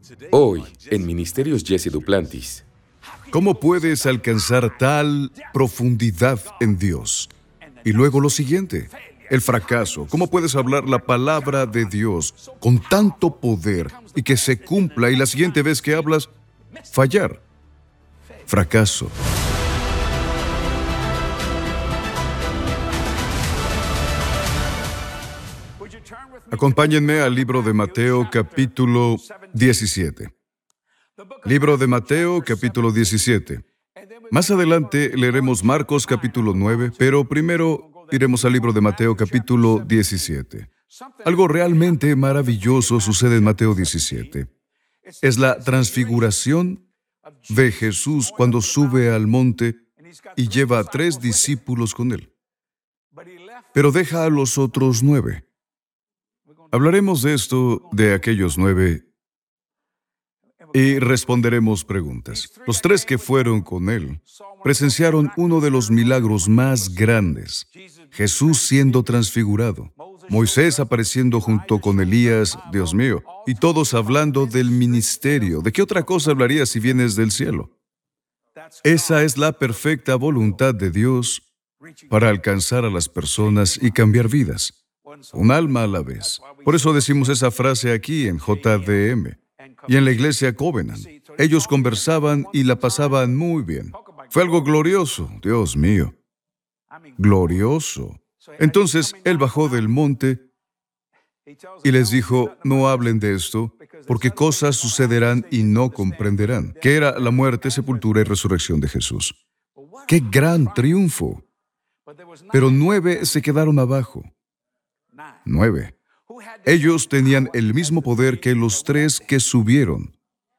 Hoy, en Ministerios Jesse Duplantis. ¿Cómo puedes alcanzar tal profundidad en Dios? Y luego lo siguiente, el fracaso. ¿Cómo puedes hablar la palabra de Dios con tanto poder y que se cumpla y la siguiente vez que hablas, fallar? Fracaso. Acompáñenme al libro de Mateo, capítulo 17. Libro de Mateo, capítulo 17. Más adelante leeremos Marcos, capítulo 9, pero primero iremos al libro de Mateo, capítulo 17. Algo realmente maravilloso sucede en Mateo 17. Es la transfiguración de Jesús cuando sube al monte y lleva a 3 discípulos con él, pero deja a los otros 9. Hablaremos de esto, de aquellos 9, y responderemos preguntas. Los 3 que fueron con él presenciaron uno de los milagros más grandes: Jesús siendo transfigurado, Moisés apareciendo junto con Elías, Dios mío, y todos hablando del ministerio. ¿De qué otra cosa hablaría si vienes del cielo? Esa es la perfecta voluntad de Dios para alcanzar a las personas y cambiar vidas, un alma a la vez. Por eso decimos esa frase aquí en JDM y en la iglesia Covenant. Ellos conversaban y la pasaban muy bien. Fue algo glorioso, Dios mío, glorioso. Entonces, él bajó del monte y les dijo: no hablen de esto, porque cosas sucederán y no comprenderán. Que era la muerte, sepultura y resurrección de Jesús. ¡Qué gran triunfo! Pero 9 se quedaron abajo. 9. Ellos tenían el mismo poder que los 3 que subieron.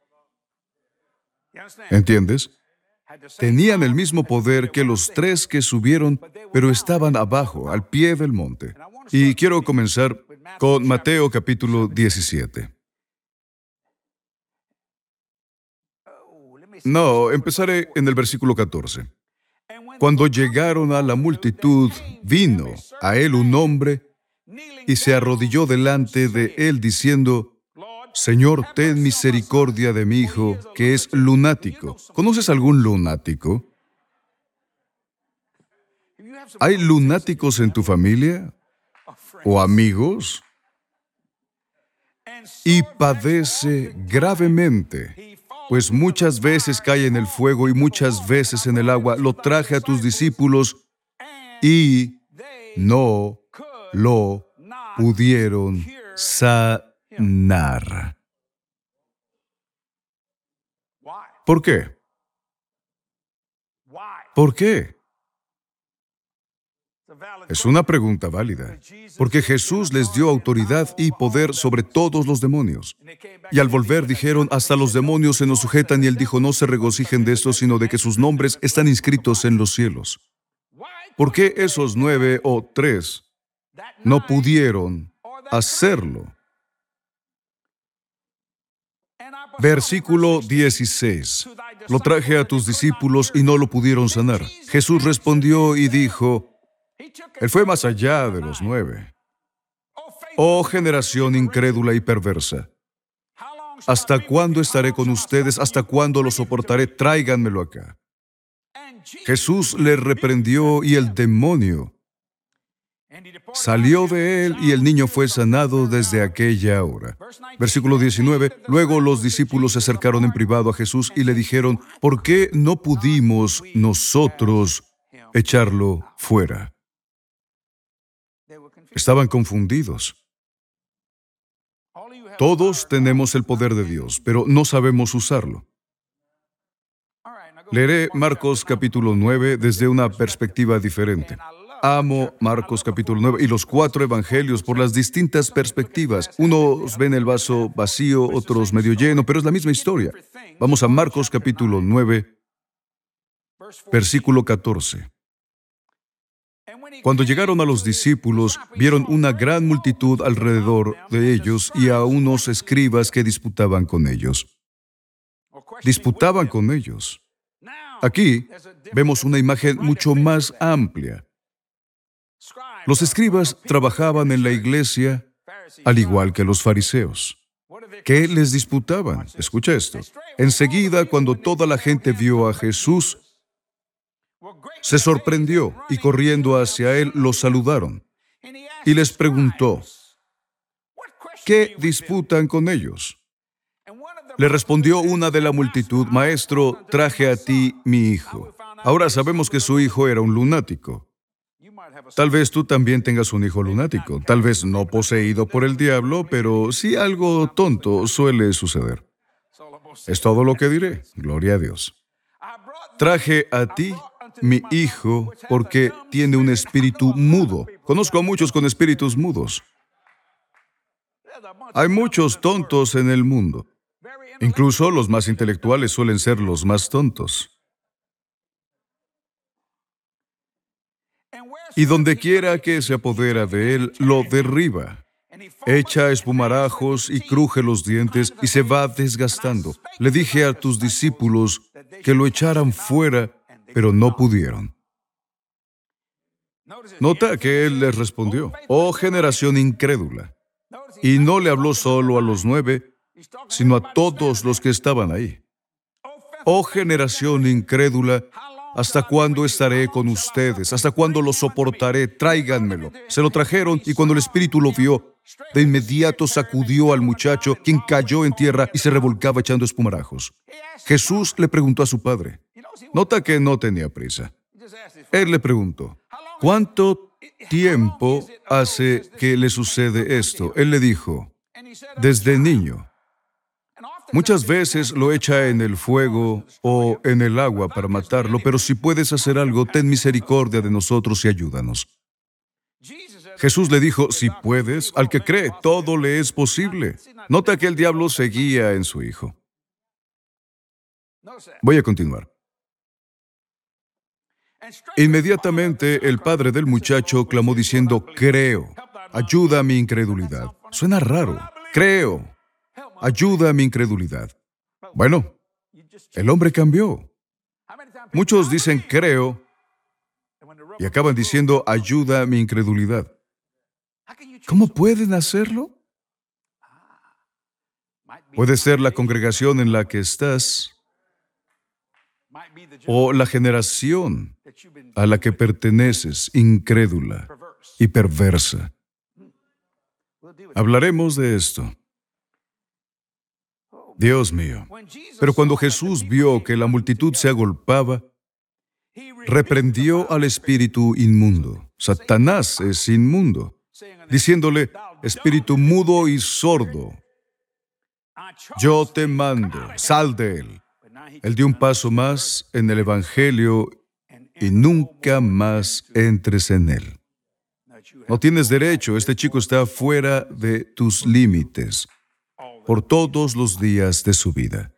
¿Entiendes? Tenían el mismo poder que los 3 que subieron, pero estaban abajo, al pie del monte. Y quiero comenzar con Mateo capítulo 17. No, empezaré en el versículo 14. Cuando llegaron a la multitud, vino a él un hombre y se arrodilló delante de él diciendo: Señor, ten misericordia de mi hijo, que es lunático. ¿Conoces algún lunático? ¿Hay lunáticos en tu familia o amigos? Y padece gravemente, pues muchas veces cae en el fuego y muchas veces en el agua. Lo traje a tus discípulos y no lo pudieron sanar. ¿Por qué? ¿Por qué? Es una pregunta válida, porque Jesús les dio autoridad y poder sobre todos los demonios. Y al volver dijeron: hasta los demonios se nos sujetan, y él dijo: no se regocijen de esto, sino de que sus nombres están inscritos en los cielos. ¿Por qué esos 9 o 3 no pudieron hacerlo? Versículo 16. Lo traje a tus discípulos y no lo pudieron sanar. Jesús respondió y dijo: él fue más allá de los 9. Oh generación incrédula y perversa, ¿hasta cuándo estaré con ustedes? ¿Hasta cuándo lo soportaré? Tráiganmelo acá. Jesús le reprendió y el demonio salió de él y el niño fue sanado desde aquella hora. Versículo 19. Luego los discípulos se acercaron en privado a Jesús y le dijeron: ¿por qué no pudimos nosotros echarlo fuera? Estaban confundidos. Todos tenemos el poder de Dios, pero no sabemos usarlo. Leeré Marcos capítulo 9 desde una perspectiva diferente. Amo Marcos capítulo 9 y los 4 evangelios por las distintas perspectivas. Unos ven el vaso vacío, otros medio lleno, pero es la misma historia. Vamos a Marcos capítulo 9, versículo 14. Cuando llegaron a los discípulos, vieron una gran multitud alrededor de ellos y a unos escribas que disputaban con ellos. Disputaban con ellos. Aquí vemos una imagen mucho más amplia. Los escribas trabajaban en la iglesia al igual que los fariseos. ¿Qué les disputaban? Escucha esto. Enseguida, cuando toda la gente vio a Jesús, se sorprendió y corriendo hacia él lo saludaron. Y les preguntó, ¿qué disputan con ellos? Le respondió una de la multitud, Maestro, traje a ti mi hijo. Ahora sabemos que su hijo era un lunático. Tal vez tú también tengas un hijo lunático, tal vez no poseído por el diablo, pero sí algo tonto suele suceder. Es todo lo que diré. Gloria a Dios. Traje a ti mi hijo porque tiene un espíritu mudo. Conozco a muchos con espíritus mudos. Hay muchos tontos en el mundo. Incluso los más intelectuales suelen ser los más tontos. Y donde quiera que se apodera de él, lo derriba. Echa espumarajos y cruje los dientes y se va desgastando. Le dije a tus discípulos que lo echaran fuera, pero no pudieron. Nota que él les respondió, oh generación incrédula. Y no le habló solo a los 9, sino a todos los que estaban ahí. Oh generación incrédula, ¿hasta cuándo estaré con ustedes? ¿Hasta cuándo lo soportaré? Tráiganmelo. Se lo trajeron y cuando el espíritu lo vio, de inmediato sacudió al muchacho, quien cayó en tierra y se revolcaba echando espumarajos. Jesús le preguntó a su padre. Nota que no tenía prisa. Él le preguntó, ¿cuánto tiempo hace que le sucede esto? Él le dijo, desde niño. Muchas veces lo echa en el fuego o en el agua para matarlo, pero si puedes hacer algo, ten misericordia de nosotros y ayúdanos. Jesús le dijo, si puedes, al que cree, todo le es posible. Nota que el diablo seguía en su hijo. Voy a continuar. Inmediatamente el padre del muchacho clamó diciendo, creo, ayuda a mi incredulidad. Suena raro. Creo, ayuda a mi incredulidad. Bueno, el hombre cambió. Muchos dicen creo y acaban diciendo ayuda a mi incredulidad. ¿Cómo pueden hacerlo? Puede ser la congregación en la que estás o la generación a la que perteneces, incrédula y perversa. Hablaremos de esto. Dios mío. Pero cuando Jesús vio que la multitud se agolpaba, reprendió al espíritu inmundo. Satanás es inmundo, diciéndole, espíritu mudo y sordo, yo te mando, sal de él. Él dio un paso más en el Evangelio y nunca más entres en él. No tienes derecho, este chico está fuera de tus límites por todos los días de su vida.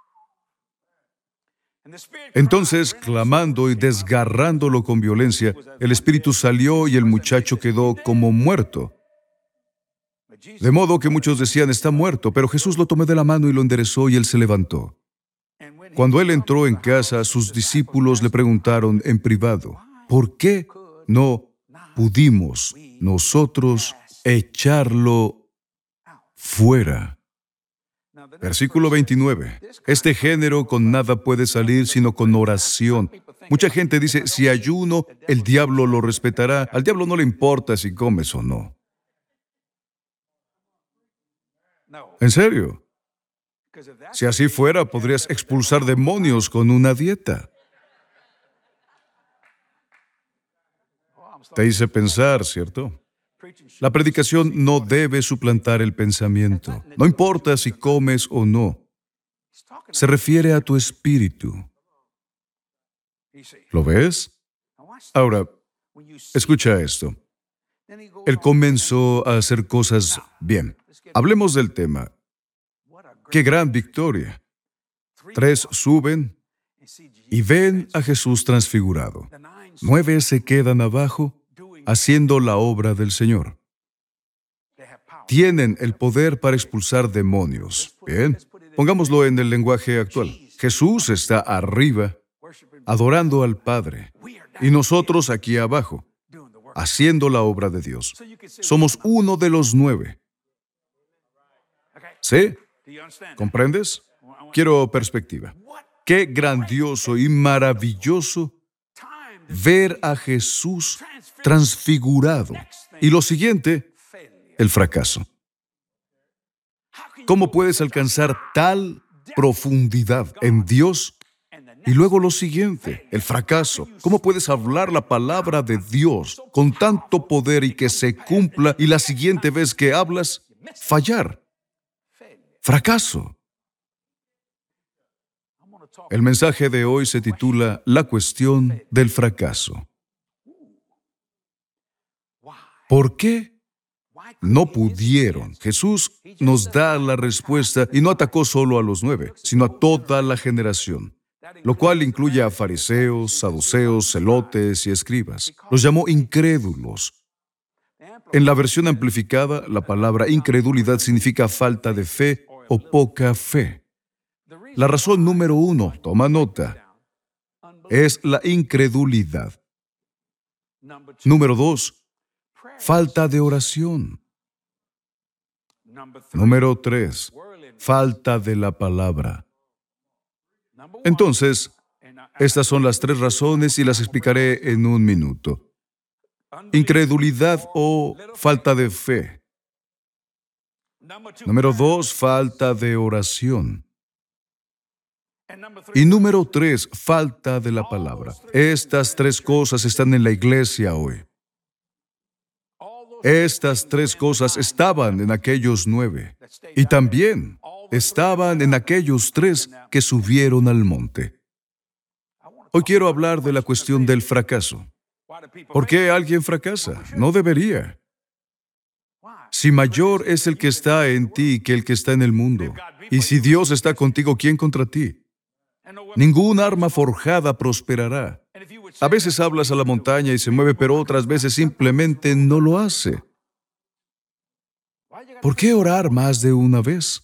Entonces, clamando y desgarrándolo con violencia, el espíritu salió y el muchacho quedó como muerto. De modo que muchos decían, está muerto, pero Jesús lo tomó de la mano y lo enderezó y él se levantó. Cuando él entró en casa, sus discípulos le preguntaron en privado, ¿por qué no pudimos nosotros echarlo fuera? Versículo 29. Este género con nada puede salir sino con oración. Mucha gente dice, si ayuno, el diablo lo respetará. Al diablo no le importa si comes o no. ¿En serio? Si así fuera, podrías expulsar demonios con una dieta. Te hice pensar, ¿cierto? La predicación no debe suplantar el pensamiento. No importa si comes o no. Se refiere a tu espíritu. ¿Lo ves? Ahora, escucha esto. Él comenzó a hacer cosas bien. Hablemos del tema. ¡Qué gran victoria! 3 suben y ven a Jesús transfigurado. 9 se quedan abajo haciendo la obra del Señor. Tienen el poder para expulsar demonios. Bien, pongámoslo en el lenguaje actual. Jesús está arriba, adorando al Padre, y nosotros aquí abajo, haciendo la obra de Dios. Somos uno de los 9. ¿Sí? ¿Comprendes? Quiero perspectiva. Qué grandioso y maravilloso ver a Jesús transfigurado. Y lo siguiente, el fracaso. ¿Cómo puedes alcanzar tal profundidad en Dios? Y luego lo siguiente, el fracaso. ¿Cómo puedes hablar la palabra de Dios con tanto poder y que se cumpla y la siguiente vez que hablas, fallar? Fracaso. El mensaje de hoy se titula La cuestión del fracaso. ¿Por qué no pudieron? Jesús nos da la respuesta y no atacó solo a los 9, sino a toda la generación, lo cual incluye a fariseos, saduceos, celotes y escribas. Los llamó incrédulos. En la versión amplificada, la palabra incredulidad significa falta de fe o poca fe. La razón número 1, toma nota, es la incredulidad. Número 2, falta de oración. Número 3, falta de la palabra. Entonces, estas son las 3 razones y las explicaré en un minuto. Incredulidad o falta de fe. Número 2, falta de oración. Y número 3, falta de la palabra. Estas 3 cosas están en la iglesia hoy. Estas 3 cosas estaban en aquellos 9 y también estaban en aquellos 3 que subieron al monte. Hoy quiero hablar de la cuestión del fracaso. ¿Por qué alguien fracasa? No debería. Si mayor es el que está en ti que el que está en el mundo, y si Dios está contigo, ¿quién contra ti? Ningún arma forjada prosperará. A veces hablas a la montaña y se mueve, pero otras veces simplemente no lo hace. ¿Por qué orar más de una vez?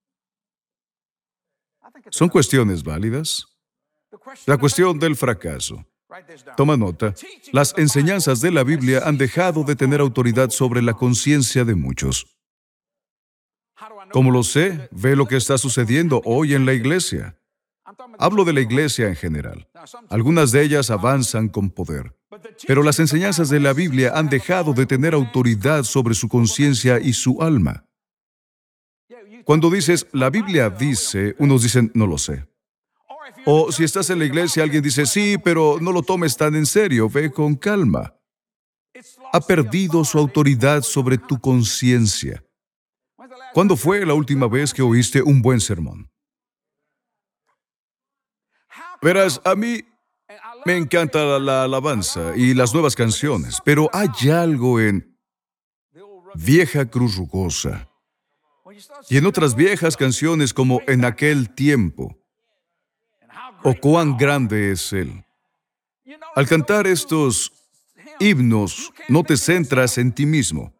¿Son cuestiones válidas? La cuestión del fracaso. Toma nota. Las enseñanzas de la Biblia han dejado de tener autoridad sobre la conciencia de muchos. ¿Cómo lo sé? Ve lo que está sucediendo hoy en la iglesia. Hablo de la iglesia en general. Algunas de ellas avanzan con poder. Pero las enseñanzas de la Biblia han dejado de tener autoridad sobre su conciencia y su alma. Cuando dices, la Biblia dice, unos dicen, no lo sé. O si estás en la iglesia, alguien dice, sí, pero no lo tomes tan en serio, ve con calma. Ha perdido su autoridad sobre tu conciencia. ¿Cuándo fue la última vez que oíste un buen sermón? Verás, a mí me encanta la alabanza y las nuevas canciones, pero hay algo en Vieja Cruz Rugosa y en otras viejas canciones como En aquel tiempo o Cuán grande es Él. Al cantar estos himnos, no te centras en ti mismo.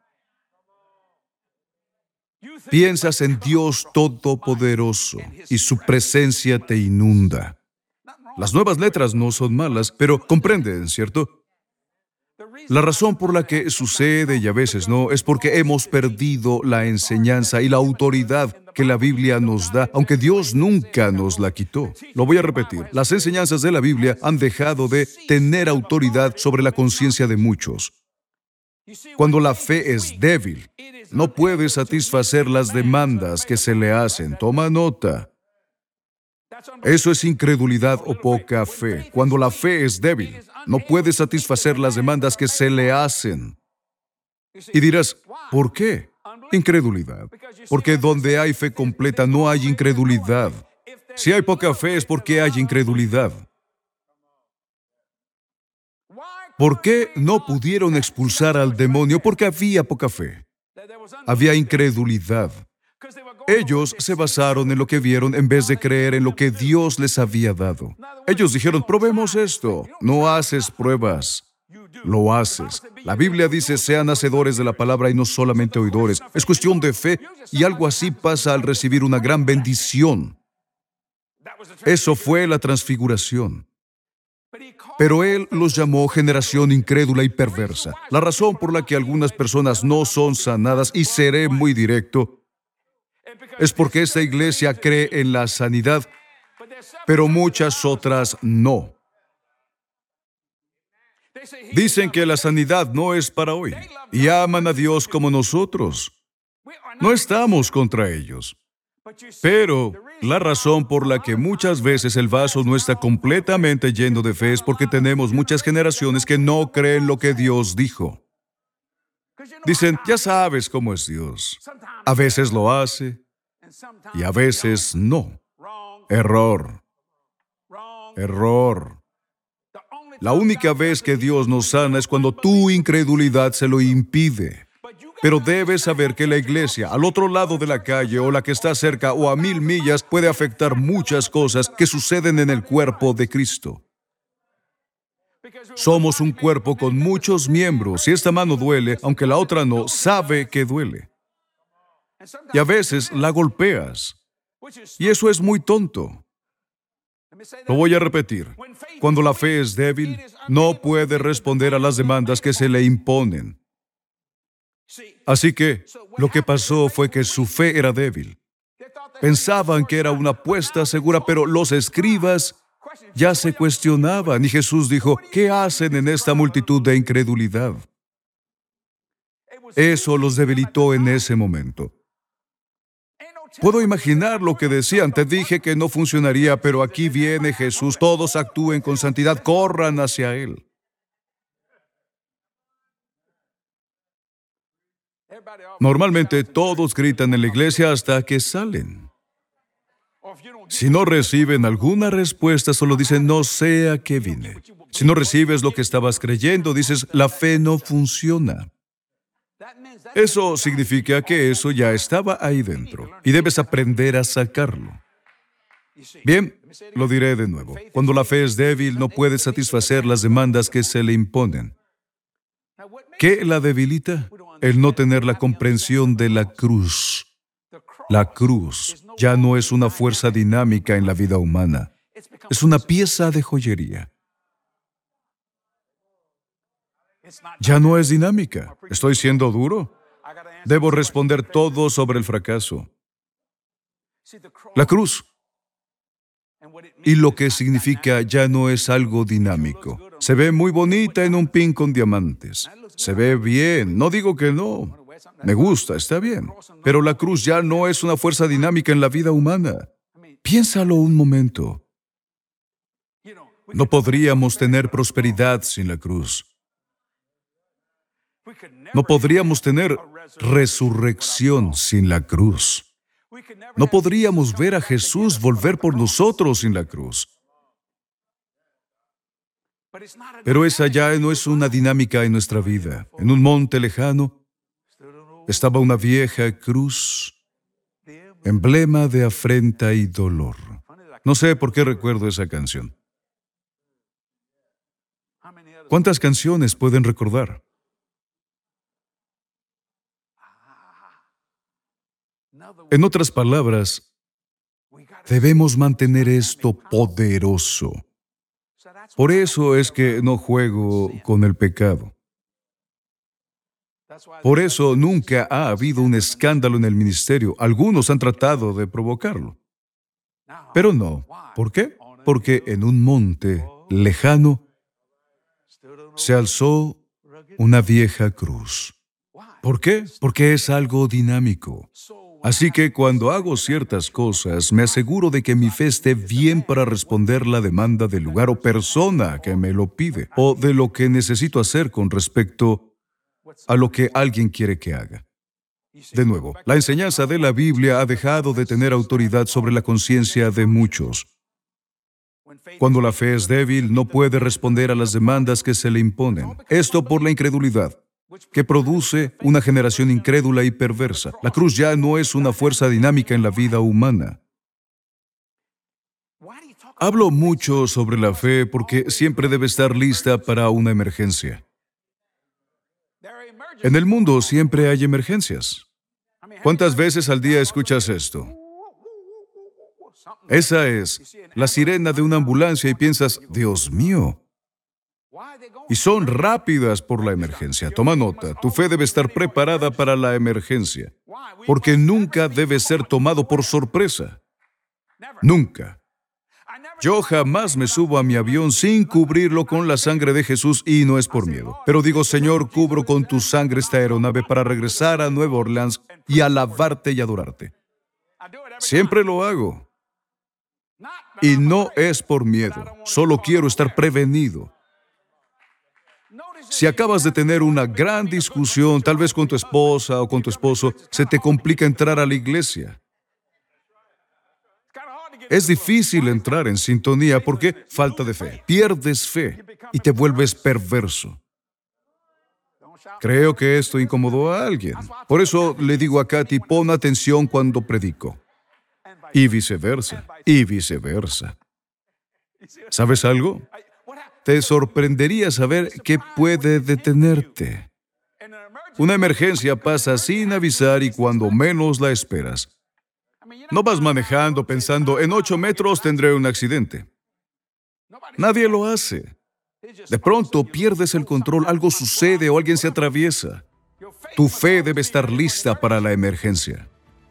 Piensas en Dios Todopoderoso y su presencia te inunda. Las nuevas letras no son malas, pero comprenden, ¿cierto? La razón por la que sucede y a veces no es porque hemos perdido la enseñanza y la autoridad que la Biblia nos da, aunque Dios nunca nos la quitó. Lo voy a repetir. Las enseñanzas de la Biblia han dejado de tener autoridad sobre la conciencia de muchos. Cuando la fe es débil, no puede satisfacer las demandas que se le hacen. Toma nota. Eso es incredulidad o poca fe. Cuando la fe es débil, no puede satisfacer las demandas que se le hacen. Y dirás, ¿por qué? Incredulidad. Porque donde hay fe completa no hay incredulidad. Si hay poca fe es porque hay incredulidad. ¿Por qué no pudieron expulsar al demonio? Porque había poca fe. Había incredulidad. Ellos se basaron en lo que vieron en vez de creer en lo que Dios les había dado. Ellos dijeron, probemos esto. No haces pruebas, lo haces. La Biblia dice, sean hacedores de la palabra y no solamente oidores. Es cuestión de fe y algo así pasa al recibir una gran bendición. Eso fue la transfiguración. Pero Él los llamó generación incrédula y perversa. La razón por la que algunas personas no son sanadas, y seré muy directo, Es porque esta iglesia cree en la sanidad, pero muchas otras no. Dicen que la sanidad no es para hoy y aman a Dios como nosotros. No estamos contra ellos. Pero la razón por la que muchas veces el vaso no está completamente lleno de fe es porque tenemos muchas generaciones que no creen lo que Dios dijo. Dicen, ya sabes cómo es Dios. A veces lo hace y a veces no. Error. Error. La única vez que Dios nos sana es cuando tu incredulidad se lo impide. Pero debes saber que la iglesia, al otro lado de la calle o la que está cerca o a 1000 millas, puede afectar muchas cosas que suceden en el cuerpo de Cristo. Somos un cuerpo con muchos miembros. Si esta mano duele, aunque la otra no, sabe que duele. Y a veces la golpeas. Y eso es muy tonto. Lo voy a repetir. Cuando la fe es débil, no puede responder a las demandas que se le imponen. Así que lo que pasó fue que su fe era débil. Pensaban que era una apuesta segura, pero los escribas ya se cuestionaban y Jesús dijo, ¿qué hacen en esta multitud de incredulidad? Eso los debilitó en ese momento. Puedo imaginar lo que decían. Te dije que no funcionaría, pero aquí viene Jesús. Todos actúen con santidad, corran hacia Él. Normalmente todos gritan en la iglesia hasta que salen. Si no reciben alguna respuesta, solo dicen, no sé a qué vine. Si no recibes lo que estabas creyendo, dices, la fe no funciona. Eso significa que eso ya estaba ahí dentro y debes aprender a sacarlo. Bien, lo diré de nuevo. Cuando la fe es débil, no puede satisfacer las demandas que se le imponen. ¿Qué la debilita? El no tener la comprensión de la cruz. La cruz ya no es una fuerza dinámica en la vida humana. Es una pieza de joyería. Ya no es dinámica. ¿Estoy siendo duro? Debo responder todo sobre el fracaso. La cruz. Y lo que significa ya no es algo dinámico. Se ve muy bonita en un pin con diamantes. Se ve bien. No digo que no. Me gusta, está bien. Pero la cruz ya no es una fuerza dinámica en la vida humana. Piénsalo un momento. No podríamos tener prosperidad sin la cruz. No podríamos tener resurrección sin la cruz. No podríamos ver a Jesús volver por nosotros sin la cruz. Pero esa ya no es una dinámica en nuestra vida. En un monte lejano estaba una vieja cruz, emblema de afrenta y dolor. No sé por qué recuerdo esa canción. ¿Cuántas canciones pueden recordar? En otras palabras, debemos mantener esto poderoso. Por eso es que no juego con el pecado. Por eso nunca ha habido un escándalo en el ministerio. Algunos han tratado de provocarlo. Pero no. ¿Por qué? Porque en un monte lejano se alzó una vieja cruz. ¿Por qué? Porque es algo dinámico. Así que cuando hago ciertas cosas, me aseguro de que mi fe esté bien para responder la demanda del lugar o persona que me lo pide, o de lo que necesito hacer con respecto a lo que alguien quiere que haga. De nuevo, la enseñanza de la Biblia ha dejado de tener autoridad sobre la conciencia de muchos. Cuando la fe es débil, no puede responder a las demandas que se le imponen. Esto por la incredulidad, que produce una generación incrédula y perversa. La cruz ya no es una fuerza dinámica en la vida humana. Hablo mucho sobre la fe porque siempre debe estar lista para una emergencia. En el mundo siempre hay emergencias. ¿Cuántas veces al día escuchas esto? Esa es la sirena de una ambulancia y piensas, Dios mío. Y son rápidas por la emergencia. Toma nota, tu fe debe estar preparada para la emergencia. Porque nunca debe ser tomado por sorpresa. Nunca. Yo jamás me subo a mi avión sin cubrirlo con la sangre de Jesús y no es por miedo. Pero digo, Señor, cubro con tu sangre esta aeronave para regresar a Nueva Orleans y alabarte y adorarte. Siempre lo hago. Y no es por miedo. Solo quiero estar prevenido. Si acabas de tener una gran discusión, tal vez con tu esposa o con tu esposo, se te complica entrar a la iglesia. Es difícil entrar en sintonía porque falta de fe. Pierdes fe y te vuelves perverso. Creo que esto incomodó a alguien. Por eso le digo a Katy, pon atención cuando predico. Y viceversa, y viceversa. ¿Sabes algo? Te sorprendería saber qué puede detenerte. Una emergencia pasa sin avisar y cuando menos la esperas. No vas manejando pensando, en 8 metros tendré un accidente. Nadie lo hace. De pronto pierdes el control, algo sucede o alguien se atraviesa. Tu fe debe estar lista para la emergencia.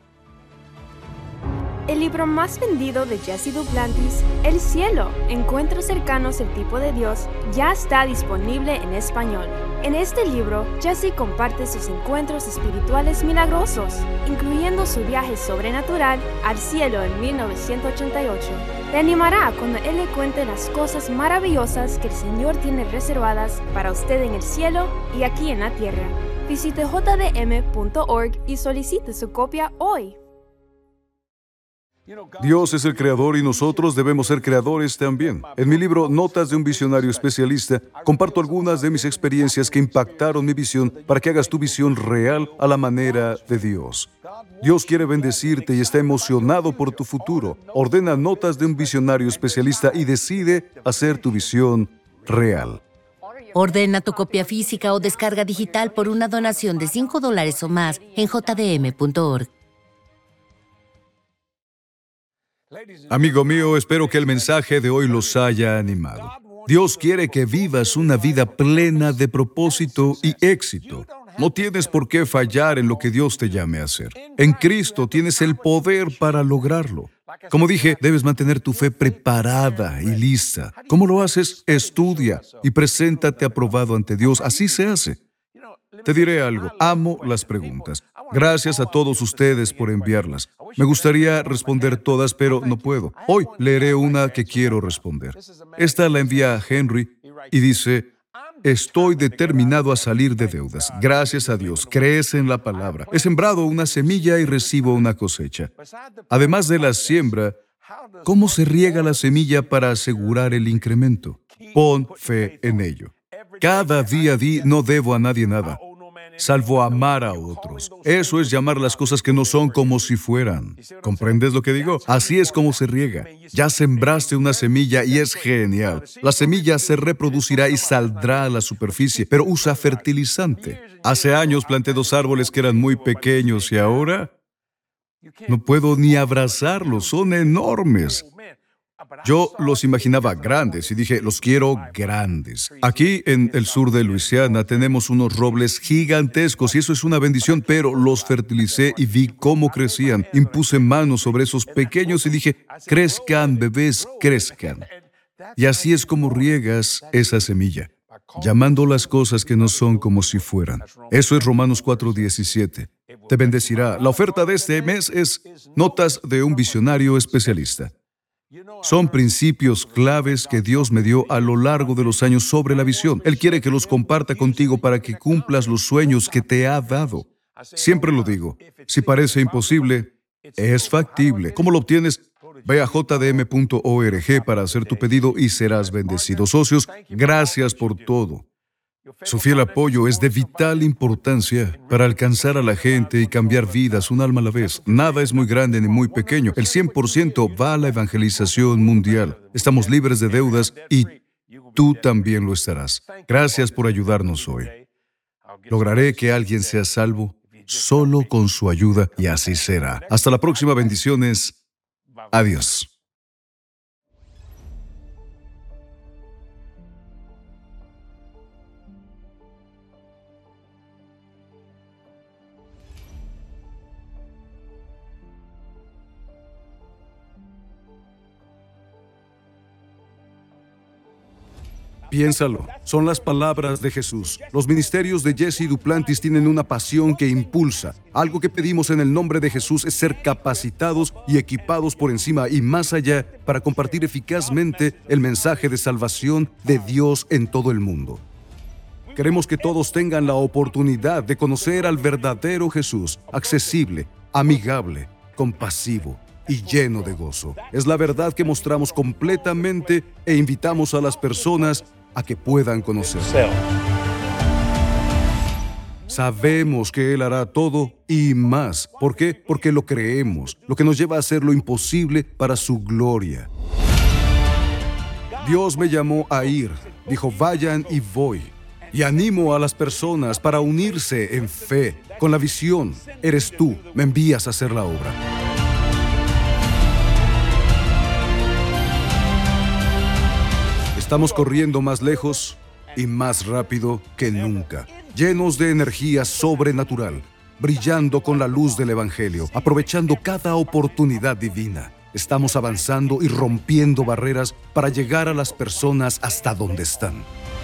El libro más vendido de Jesse Duplantis, El cielo, encuentros cercanos el tipo de Dios, ya está disponible en español. En este libro, Jesse comparte sus encuentros espirituales milagrosos, incluyendo su viaje sobrenatural al cielo en 1988. Te animará cuando él le cuente las cosas maravillosas que el Señor tiene reservadas para usted en el cielo y aquí en la tierra. Visite jdm.org y solicite su copia hoy. Dios es el creador y nosotros debemos ser creadores también. En mi libro Notas de un visionario especialista, comparto algunas de mis experiencias que impactaron mi visión para que hagas tu visión real a la manera de Dios. Dios quiere bendecirte y está emocionado por tu futuro. Ordena Notas de un visionario especialista y decide hacer tu visión real. Ordena tu copia física o descarga digital por una donación de $5 o más en jdm.org. Amigo mío, espero que el mensaje de hoy los haya animado. Dios quiere que vivas una vida plena de propósito y éxito. No tienes por qué fallar en lo que Dios te llame a hacer. En Cristo tienes el poder para lograrlo. Como dije, debes mantener tu fe preparada y lista. ¿Cómo lo haces? Estudia y preséntate aprobado ante Dios. Así se hace. Te diré algo, amo las preguntas. Gracias a todos ustedes por enviarlas. Me gustaría responder todas, pero no puedo. Hoy leeré una que quiero responder. Esta la envía Henry y dice, estoy determinado a salir de deudas. Gracias a Dios, crees en la palabra. He sembrado una semilla y recibo una cosecha. Además de la siembra, ¿cómo se riega la semilla para asegurar el incremento? Pon fe en ello. Cada día di, no debo a nadie nada, salvo amar a otros. Eso es llamar las cosas que no son como si fueran. ¿Comprendes lo que digo? Así es como se riega. Ya sembraste una semilla y es genial. La semilla se reproducirá y saldrá a la superficie, pero usa fertilizante. Hace años planté 2 árboles que eran muy pequeños y ahora no puedo ni abrazarlos, son enormes. Yo los imaginaba grandes y dije, los quiero grandes. Aquí en el sur de Luisiana tenemos unos robles gigantescos y eso es una bendición, pero los fertilicé y vi cómo crecían. Impuse manos sobre esos pequeños y dije, crezcan, bebés, crezcan. Y así es como riegas esa semilla, llamando las cosas que no son como si fueran. Eso es Romanos 4:17. Te bendecirá. La oferta de este mes es Notas de un visionario especialista. Son principios claves que Dios me dio a lo largo de los años sobre la visión. Él quiere que los comparta contigo para que cumplas los sueños que te ha dado. Siempre lo digo, si parece imposible, es factible. ¿Cómo lo obtienes? Ve a jdm.org para hacer tu pedido y serás bendecido. Socios, gracias por todo. Su fiel apoyo es de vital importancia para alcanzar a la gente y cambiar vidas un alma a la vez. Nada es muy grande ni muy pequeño. El 100% va a la evangelización mundial. Estamos libres de deudas y tú también lo estarás. Gracias por ayudarnos hoy. Lograré que alguien sea salvo solo con su ayuda y así será. Hasta la próxima, bendiciones. Adiós. Piénsalo, son las palabras de Jesús. Los ministerios de Jesse Duplantis tienen una pasión que impulsa. Algo que pedimos en el nombre de Jesús es ser capacitados y equipados por encima y más allá para compartir eficazmente el mensaje de salvación de Dios en todo el mundo. Queremos que todos tengan la oportunidad de conocer al verdadero Jesús, accesible, amigable, compasivo y lleno de gozo. Es la verdad que mostramos completamente e invitamos a las personas a que puedan conocer. Sabemos que Él hará todo y más. ¿Por qué? Porque lo creemos, lo que nos lleva a hacer lo imposible para su gloria. Dios me llamó a ir, dijo, vayan y voy. Y animo a las personas para unirse en fe, con la visión. Eres tú, me envías a hacer la obra. Estamos corriendo más lejos y más rápido que nunca, llenos de energía sobrenatural, brillando con la luz del Evangelio, aprovechando cada oportunidad divina. Estamos avanzando y rompiendo barreras para llegar a las personas hasta donde están.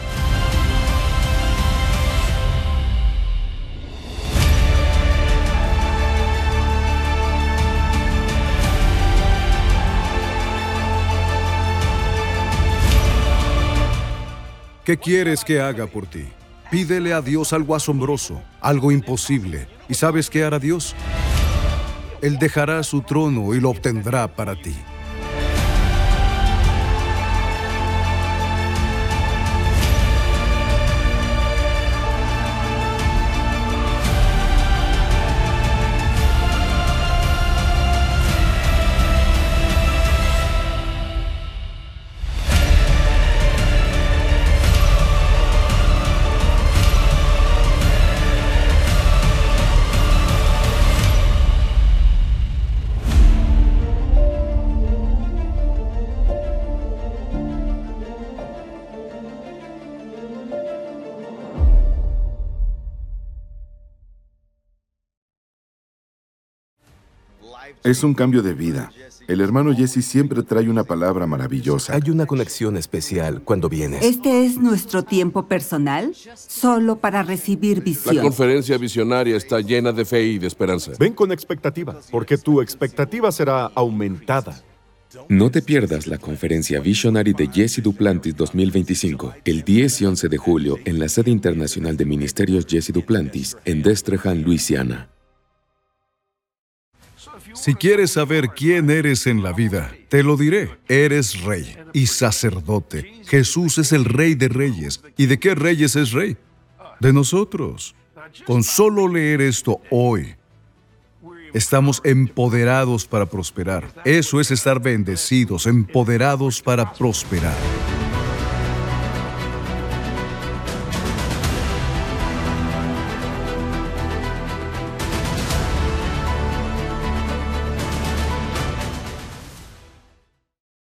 ¿Qué quieres que haga por ti? Pídele a Dios algo asombroso, algo imposible. ¿Y sabes qué hará Dios? Él dejará su trono y lo obtendrá para ti. Es un cambio de vida. El hermano Jesse siempre trae una palabra maravillosa. Hay una conexión especial cuando vienes. Este es nuestro tiempo personal, solo para recibir La visión. conferencia visionaria está llena de fe y de esperanza. Ven con expectativa, porque tu expectativa será aumentada. No te pierdas la conferencia Visionary de Jesse Duplantis 2025, el 10 y 11 de julio en la sede internacional de Ministerios Jesse Duplantis en Destrehan, Luisiana. Si quieres saber quién eres en la vida, te lo diré. Eres rey y sacerdote. Jesús es el Rey de Reyes. ¿Y de qué reyes es rey? De nosotros. Con solo leer esto hoy, estamos empoderados para prosperar. Eso es estar bendecidos, empoderados para prosperar.